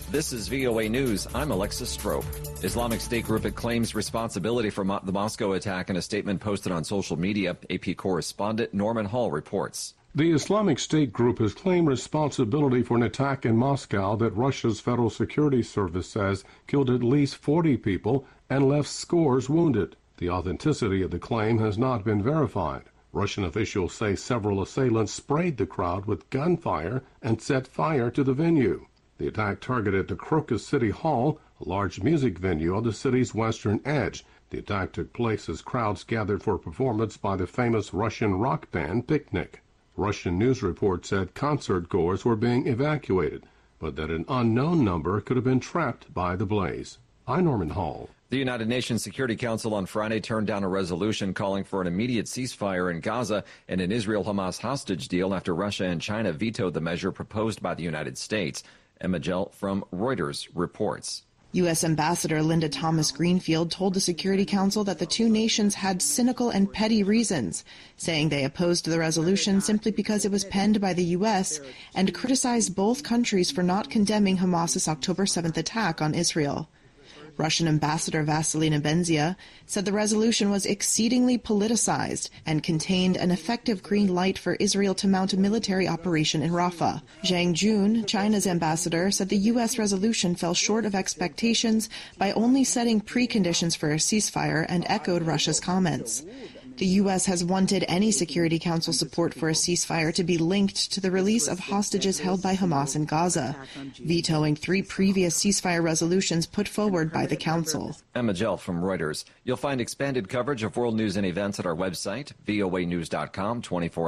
This is VOA News. I'm Alexis Strope. Islamic State group claims responsibility for the Moscow attack in a statement posted on social media. AP correspondent Norman Hall reports. The Islamic State group has claimed responsibility for an attack in Moscow that Russia's Federal Security Service says killed at least 40 people and left scores wounded. The authenticity of the claim has not been verified. Russian officials say several assailants sprayed the crowd with gunfire and set fire to the venue. The attack targeted the Crocus City Hall, a large music venue on the city's western edge. The attack took place as crowds gathered for a performance by the famous Russian rock band Picnic. Russian news reports said concert-goers were being evacuated, but that an unknown number could have been trapped by the blaze. I'm Norman Hall. The United Nations Security Council on Friday turned down a resolution calling for an immediate ceasefire in Gaza and an Israel-Hamas hostage deal after Russia and China vetoed the measure proposed by the United States. Emma Jell from Reuters reports. U.S. Ambassador Linda Thomas-Greenfield told the Security Council that the two nations had cynical and petty reasons, saying they opposed the resolution simply because it was penned by the U.S. and criticized both countries for not condemning Hamas's October 7th attack on Israel. Russian Ambassador Vasilina Benzia said the resolution was exceedingly politicized and contained an effective green light for Israel to mount a military operation in Rafah. Zhang Jun, China's ambassador, said the U.S. resolution fell short of expectations by only setting preconditions for a ceasefire and echoed Russia's comments. The U.S. has wanted any Security Council support for a ceasefire to be linked to the release of hostages held by Hamas in Gaza, vetoing 3 previous ceasefire resolutions put forward by the Council. Emma Jell from Reuters. You'll find expanded coverage of world news and events at our website, voanews.com, 24